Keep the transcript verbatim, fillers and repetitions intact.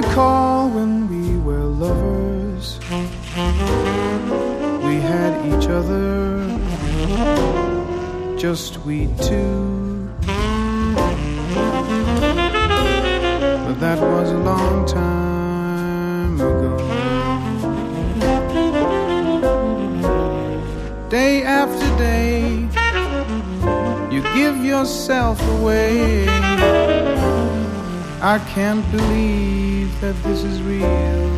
recall when we were lovers, we had each other, just we two. But that was a long time ago. Day after day, you give yourself away. I can't believe that this is real.